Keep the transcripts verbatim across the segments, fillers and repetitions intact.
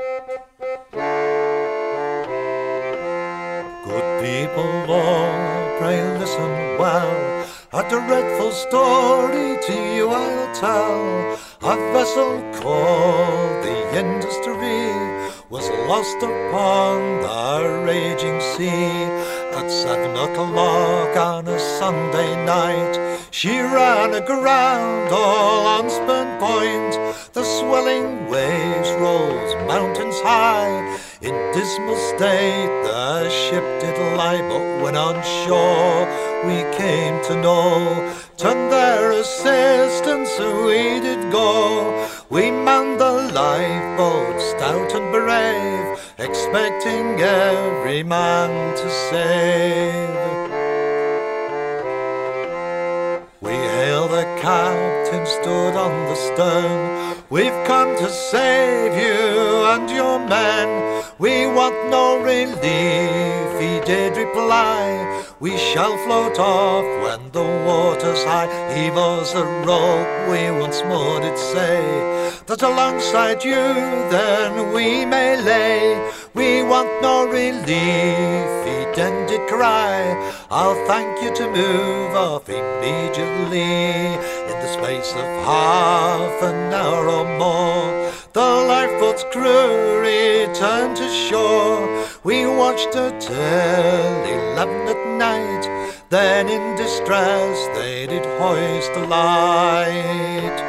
Good people all, pray listen well. A dreadful story to you I'll tell. A vessel called the Industry was lost upon the raging sea. At seven o'clock on a Sunday night, she ran aground all on Spurn Point. The swelling waves rose mountains high. In dismal state the ship did lie, but when on shore we came to know, to their assistance we did go. We manned the lifeboat, stout and brave, expecting every man to save. We hailed the captain, stood on the stern. We've come to save you and your men. We want no relief, he did reply. We shall float off when the water's high. Heave us a rope, we once more did say, that alongside you then we may lay. We want no relief, he then did cry. I'll thank you to move off immediately. In the space of half an hour or more, the lifeboat's crew returned to shore. We watched her till eleven at night, then in distress they did hoist a light.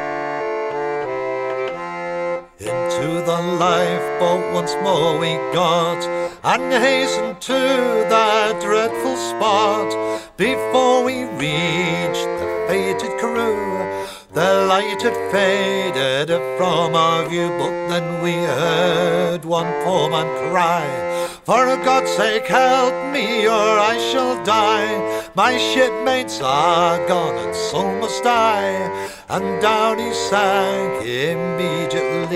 Into the lifeboat once more we got, and hastened to that dreadful spot. Before we reached the fated crew, the light had faded from our view, but then we heard one poor man cry, for God's sake help me or I shall die. My shipmates are gone and so must I. And down he sank immediately.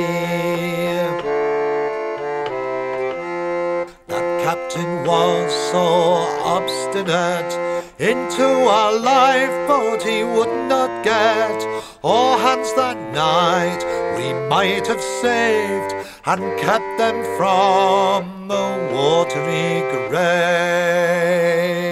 That captain was so obstinate, into our lifeboat he would not get. All hands that night we might have saved, and kept them from a watery grave.